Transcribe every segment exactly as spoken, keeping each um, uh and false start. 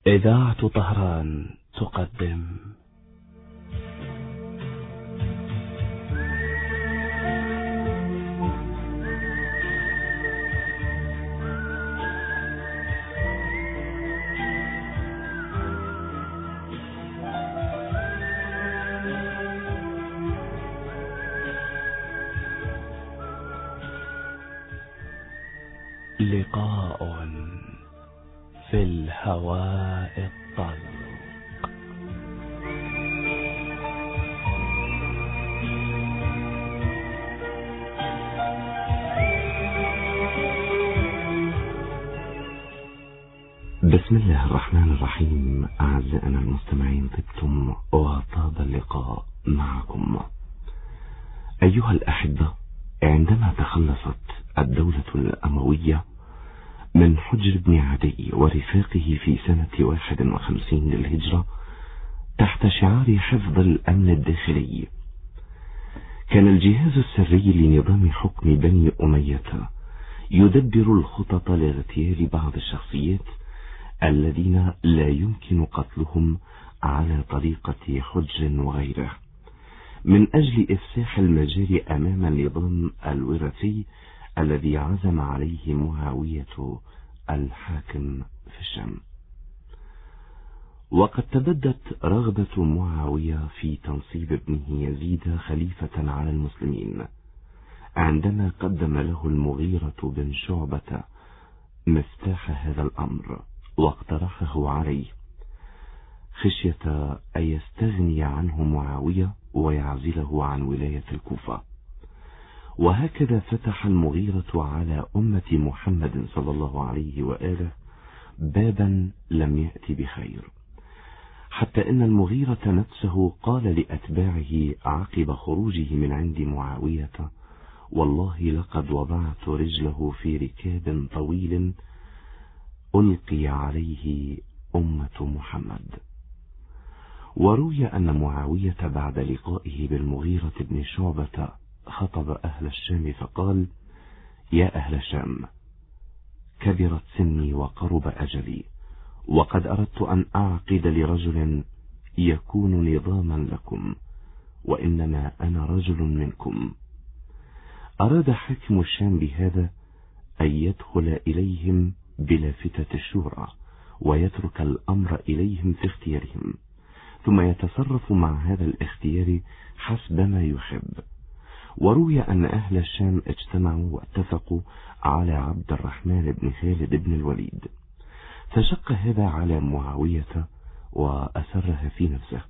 إذاعة طهران تقدم لقاء في الهواء الطلق. بسم الله الرحمن الرحيم. أعزائنا المستمعين، طبتم وطاب اللقاء معكم. أيها الأحبة، عندما تخلصت الدولة الأموية من حجر بن عدي ورفاقه في سنة واحد وخمسين للهجرة تحت شعار حفظ الأمن الداخلي، كان الجهاز السري لنظام حكم بني أمية يدبر الخطط لاغتيال بعض الشخصيات الذين لا يمكن قتلهم على طريقة حجر وغيره، من أجل إفساح المجال أمام النظام الوراثي الذي عزم عليه معاوية الحاكم في الشام. وقد تبدت رغبة معاوية في تنصيب ابنه يزيد خليفة على المسلمين عندما قدم له المغيرة بن شعبة مفتاح هذا الأمر واقترحه عليه، خشية أن يستغني عنه معاوية ويعزله عن ولاية الكوفة. وهكذا فتح المغيرة على أمة محمد صلى الله عليه وآله بابا لم يأتي بخير، حتى إن المغيرة نفسه قال لأتباعه عقب خروجه من عند معاوية: والله لقد وضعت رجله في ركاب طويل ألقي عليه أمة محمد. وروي أن معاوية بعد لقائه بالمغيرة بن شعبة خطب أهل الشام فقال: يا أهل الشام، كبرت سني وقرب أجلي، وقد أردت أن أعقد لرجل يكون نظاما لكم، وإنما أنا رجل منكم. أراد حاكم الشام بهذا أن يدخل إليهم بلافتة الشورى ويترك الأمر إليهم في اختيارهم، ثم يتصرف مع هذا الاختيار حسب ما يحب. وروي أن أهل الشام اجتمعوا واتفقوا على عبد الرحمن بن خالد بن الوليد، فشق هذا على معاوية وأسرها في نفسه.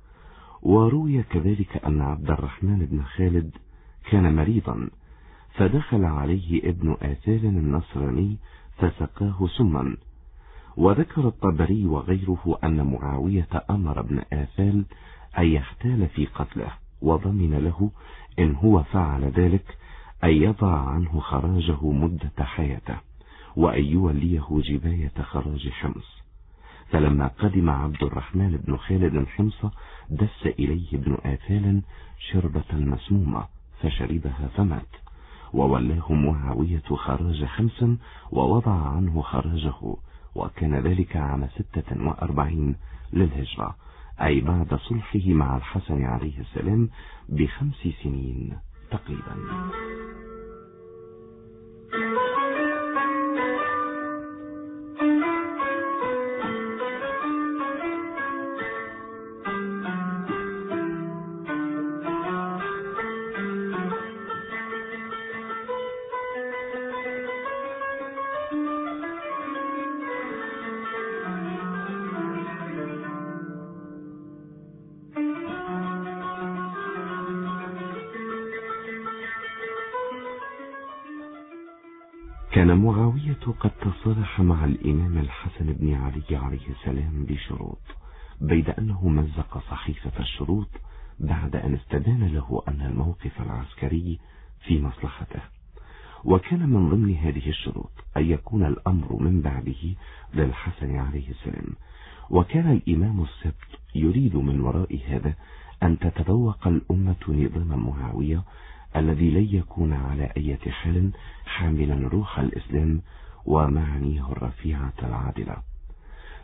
وروي كذلك أن عبد الرحمن بن خالد كان مريضا، فدخل عليه ابن آثال النصراني فسقاه سما. وذكر الطبري وغيره أن معاوية أمر ابن آثال أن يحتال في قتله، وضمن له إن هو فعل ذلك أن يضع عنه خراجه مدة حياته، وأن يوليه جباية خراج حمص. فلما قدم عبد الرحمن بن خالد حمص دس إليه ابن آثال شربة مسمومة فشربها فمات، وولاه معاوية خراج حمص ووضع عنه خراجه، وكان ذلك عام ستة وأربعين للهجرة، أي بعد صلحه مع الحسن عليه السلام بخمس سنين تقريبا. كان معاوية قد تصالح مع الإمام الحسن بن علي عليه السلام بشروط، بيد أنه مزق صحيفة الشروط بعد أن استبان له أن الموقف العسكري في مصلحته. وكان من ضمن هذه الشروط أن يكون الأمر من بعده للحسن عليه السلام. وكان الإمام السبت يريد من وراء هذا أن تتذوق الأمة نظام معاوية الذي لن يكون على أي حال حاملا روح الإسلام ومعانيه الرفيعة العادلة.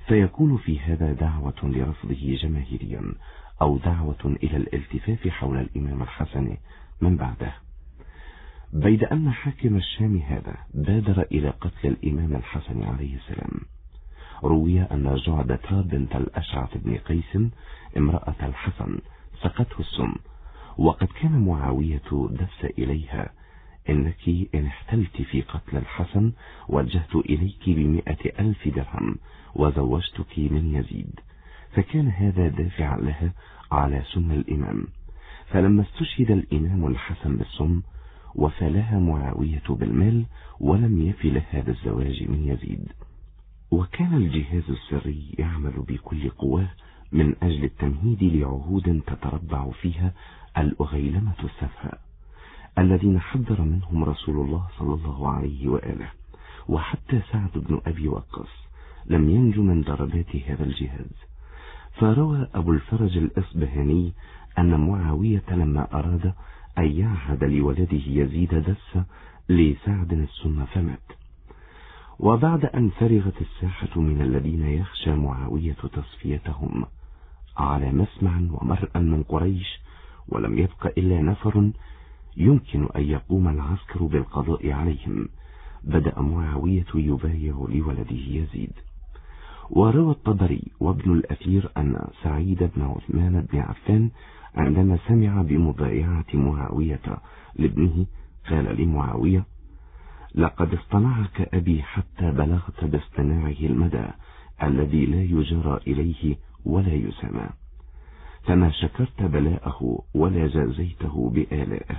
فيكون في هذا دعوة لرفضه جماهيريا أو دعوة إلى الالتفاف حول الإمام الحسن من بعده. بيد أن حاكم الشام هذا بادر إلى قتل الإمام الحسن عليه السلام. روي أن جعدة بنت الأشعث بن قيس امرأة الحسن سقته السم، وقد كان معاوية دس إليها: إنك إن احتلت في قتل الحسن وجهت إليك بمئة ألف درهم وزوجتك من يزيد. فكان هذا دافعا لها على سم الإمام. فلما استشهد الإمام الحسن بالسم وفلها معاوية بالمال ولم يف لها بالزواج من يزيد. وكان الجهاز السري يعمل بكل قواه من أجل التمهيد لعهود تتربع فيها الأغيلمة السفهاء الذين حذر منهم رسول الله صلى الله عليه وآله. وحتى سعد بن أبي وقاص لم ينج من ضربات هذا الجهاز. فروى أبو الفرج الإصبهاني أن معاوية لما أراد أن يعهد لولده يزيد دس لسعد السم فمات. وبعد أن فرغت الساحة من الذين يخشى معاوية تصفيتهم على مسمع ومرأى من قريش، ولم يبق إلا نفر يمكن أن يقوم العسكر بالقضاء عليهم، بدأ معاوية يبايع لولده يزيد. وروى الطبري وابن الأثير أن سعيد بن عثمان بن عفان عندما سمع بمبايعة معاوية لابنه قال لمعاوية: لقد اصطنعك أبي حتى بلغت باصطناعه المدى الذي لا يجرى إليه ولا يسمى، فما شكرت بلاءه ولا جازيته بآلائه،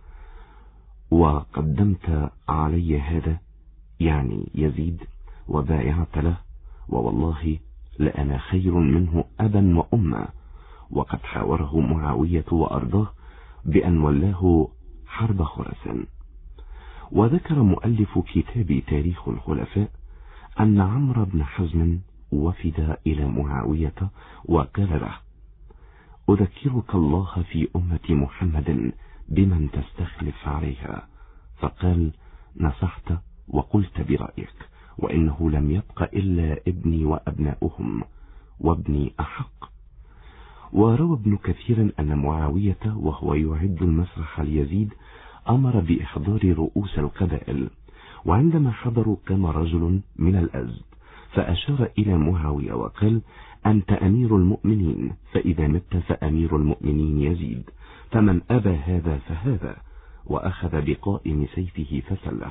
وقدمت علي هذا يعني يزيد وبايعت له، ووالله لأنا خير منه أبا وأما. وقد حاوره معاوية وأرضاه بأن ولاه حرب خراسان. وذكر مؤلف كتاب تاريخ الخلفاء أن عمرو بن حزم وفد إلى معاوية وقال له: أذكرك الله في أمة محمد بمن تستخلف عليها. فقال: نصحت وقلت برأيك، وإنه لم يبق إلا ابني وأبناؤهم، وابني أحق. وروى ابن كثير أن معاوية وهو يعد المسرح ليزيد أمر بإحضار رؤوس القبائل، وعندما حضروا قام رجل من الأزد فأشار إلى معاوية وقال: أنت أمير المؤمنين، فإذا مت فأمير المؤمنين يزيد، فمن أبى هذا فهذا، وأخذ بقائم سيفه فسله.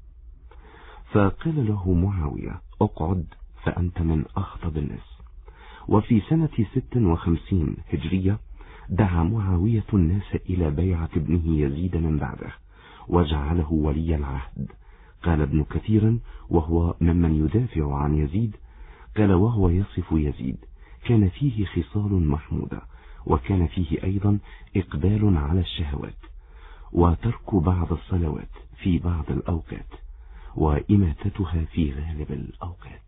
فقال له معاوية: اقعد فأنت من أخطب الناس. وفي سنة ست وخمسين هجرية دعا معاوية الناس إلى بيعة ابنه يزيد من بعده وجعله ولي العهد. قال ابن كثير وهو ممن يدافع عن يزيد، قال وهو يصف يزيد: كان فيه خصال محمودة، وكان فيه أيضا إقبال على الشهوات، وترك بعض الصلوات في بعض الأوقات، وإماتتها في غالب الأوقات.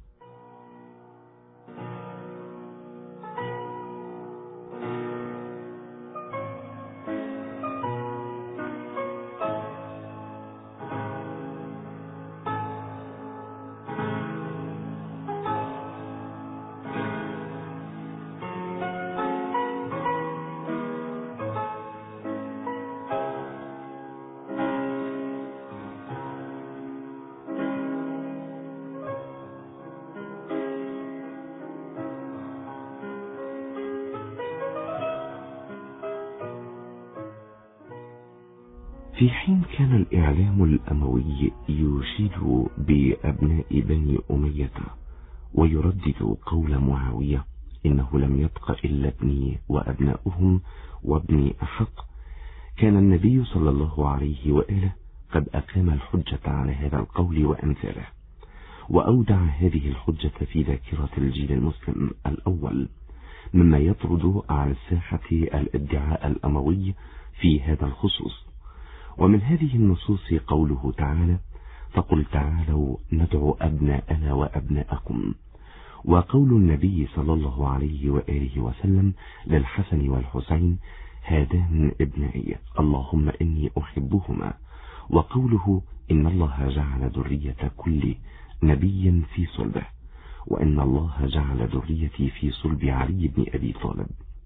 في حين كان الإعلام الأموي يشيد بأبناء بني أمية ويردد قول معاوية: إنه لم يبق إلا ابني وأبناؤهم وابني أحق، كان النبي صلى الله عليه وآله قد أقام الحجة على هذا القول وأمثاله، وأودع هذه الحجة في ذاكرة الجيل المسلم الأول، مما يطرد على الساحة الادعاء الأموي في هذا الخصوص. ومن هذه النصوص قوله تعالى: فقل تعالوا ندعو أبناءنا وأبناءكم، وقول النبي صلى الله عليه وآله وسلم للحسن والحسين: هذان ابنائي اللهم إني أحبهما، وقوله: إن الله جعل ذرية كل نبي في صلبه، وإن الله جعل ذريتي في صلب علي بن أبي طالب.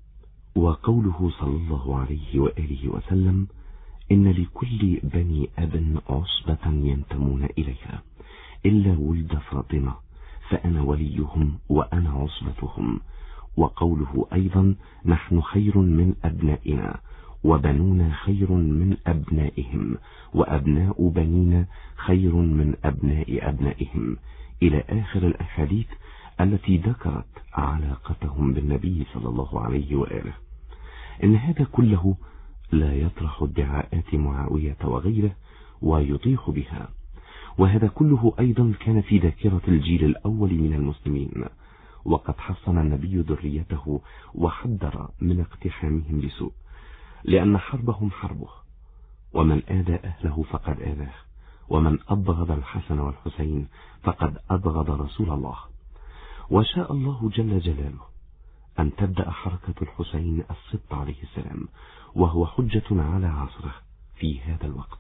وقوله صلى الله عليه وآله وسلم: إن لكل بني أب عصبة ينتمون إليها إلا ولد فاطمة فأنا وليهم وأنا عصبتهم. وقوله أيضا: نحن خير من أبنائنا وبنونا خير من أبنائهم وأبناء بنينا خير من أبناء أبنائهم، إلى آخر الأحاديث التي ذكرت علاقتهم بالنبي صلى الله عليه وآله. إن هذا كله لا يطرح ادعاءات معاوية وغيره ويطيح بها، وهذا كله أيضا كان في ذاكرة الجيل الأول من المسلمين، وقد حصن النبي ذريته وحذر من اقتحامهم بسوء، لأن حربهم حربه، ومن آذى أهله فقد آذاه، ومن أبغض الحسن والحسين فقد أبغض رسول الله. وشاء الله جل جلاله أن تبدأ حركة الحسين السبط عليه السلام، وهو حجة على عصره في هذا الوقت،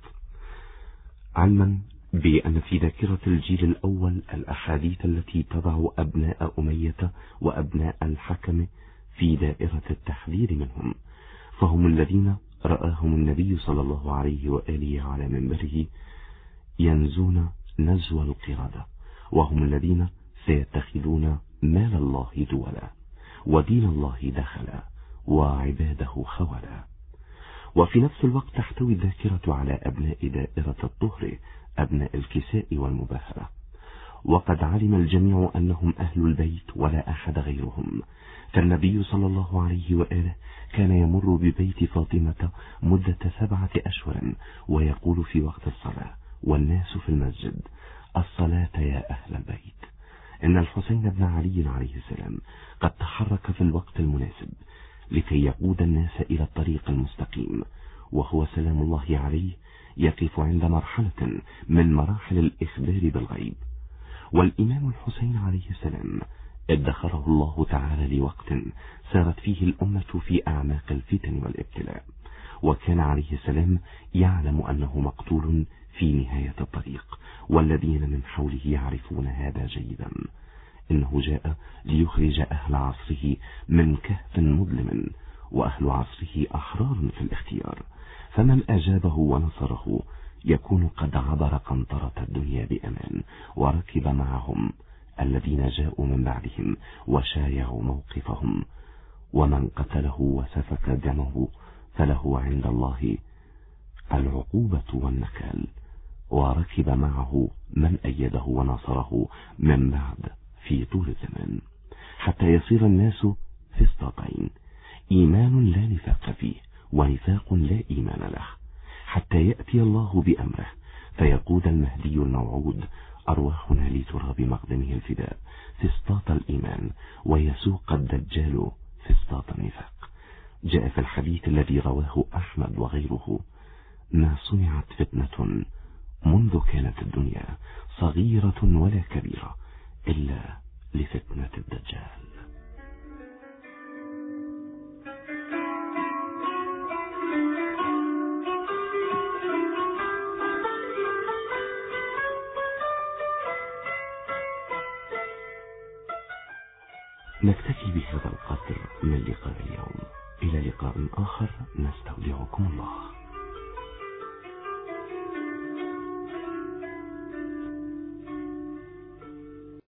علما بأن في ذاكرة الجيل الأول الأحاديث التي تضع أبناء أمية وأبناء الحكم في دائرة التحذير منهم، فهم الذين رآهم النبي صلى الله عليه وآله على منبره ينزون نزو القردة، وهم الذين سيتخذون مال الله دولا ودين الله دخلا وعباده خولا. وفي نفس الوقت تحتوي الذاكرة على أبناء دائرة الطهر، أبناء الكساء والمباهرة، وقد علم الجميع أنهم أهل البيت ولا أحد غيرهم. فالنبي صلى الله عليه وآله كان يمر ببيت فاطمة مدة سبعة أشهر ويقول في وقت الصلاة والناس في المسجد: الصلاة يا أهل البيت. إن الحسين بن علي عليه السلام قد تحرك في الوقت المناسب لكي يقود الناس إلى الطريق المستقيم، وهو سلام الله عليه يقف عند مرحلة من مراحل الإخبار بالغيب. والإمام الحسين عليه السلام ادخره الله تعالى لوقت سارت فيه الأمة في أعماق الفتن والابتلاء، وكان عليه السلام يعلم أنه مقتول في نهاية الطريق، والذين من حوله يعرفون هذا جيدا. إنه جاء ليخرج أهل عصره من كهف مظلم، وأهل عصره أحرار في الاختيار، فمن أجابه ونصره يكون قد عبر قنطرة الدنيا بأمان، وركب معهم الذين جاءوا من بعدهم وشايعوا موقفهم. ومن قتله وسفك دمه فله عند الله العقوبة والنكال، وركب معه من أيده ونصره من بعد في طول الزمان، حتى يصير الناس فسطاطين: إيمان لا نفاق فيه ونفاق لا إيمان له، حتى يأتي الله بأمره فيقود المهدي الموعود أرواحنا لتراب مقدمه الفداء فسطاط الإيمان، ويسوق الدجال فسطاط النفاق. جاء في الحديث الذي رواه أحمد وغيره: ما صنعت فتنة منذ كانت الدنيا صغيرة ولا كبيرة إلا لفتنة الدجال. نكتفي بهذا القدر من لقاء اليوم، إلى لقاء آخر نستودعكم الله.